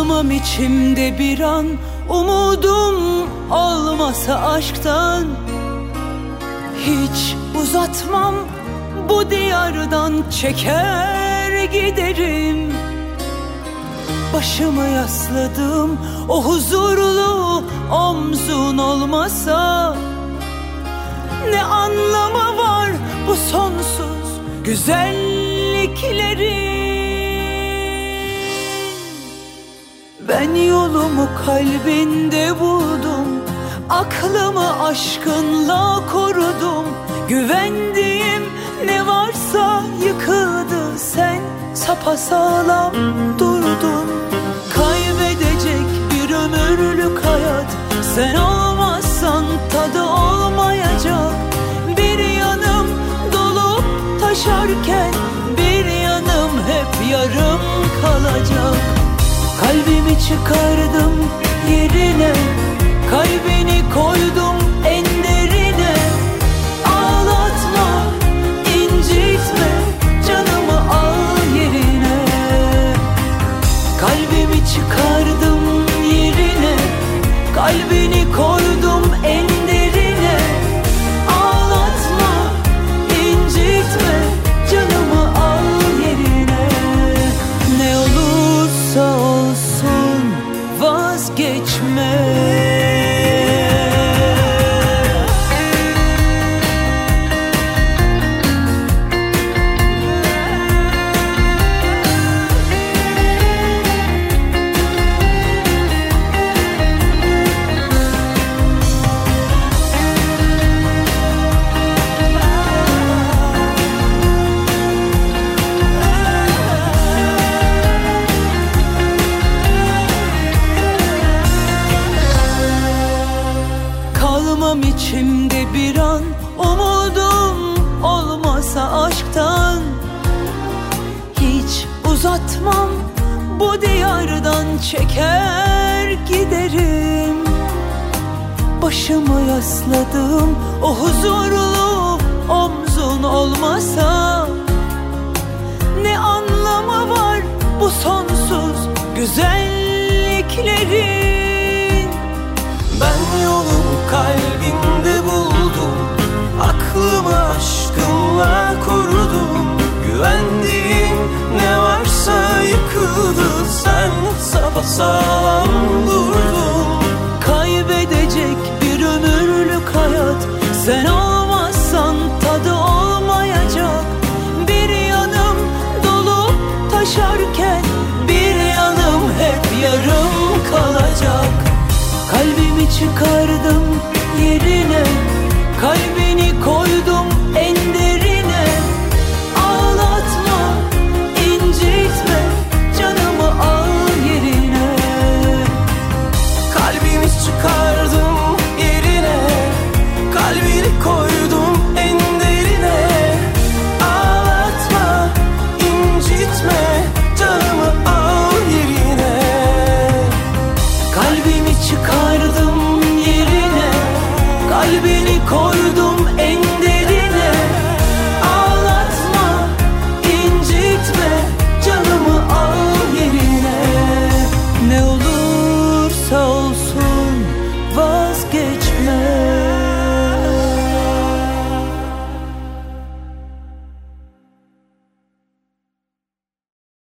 Kalmam içimde bir an, umudum olmasa aşktan. Hiç uzatmam, bu diyardan çeker giderim. Başımı yasladım, o huzurlu omzun olmasa. Ne anlamı var bu sonsuz güzelliklerin? Ben yolumu kalbinde buldum, aklımı aşkınla korudum. Güvendiğim ne varsa yıkıldı, sen sapasağlam durdun. Kaybedecek bir ömürlük hayat, sen olmazsan tadı olmayacak. Bir yanım dolup taşarken, bir yanım hep yarım kalacak. Kalbimi çıkardım yerine, kalbini koydum en derine. Ağlatma, incitme, canımı al yerine. Kalbimi çıkardım yerine, kalbini koydum en derine. Ağlatma, incitme, canımı al yerine. Ne olursa olsun vazgeçme. İçimde bir an, umudum olmasa aşktan. Hiç uzatmam, bu diyardan çeker giderim. Başımı yasladım, o huzurlu omzun olmasa. Ne anlamı var bu sonsuz güzelliklerin? Ben yolumu kalbinde buldum, aklımı aşkınla korudum. Güvendiğim ne varsa yıkıldı, sen sapasağlam durdun. Kaybedecek bir ömürlük hayat, sen olmazsan tadı olmayacak. Bir yanım dolup taşarken, bir yanım hep yarım kalacak. Kalbimi çıkardım yerine, kalbimi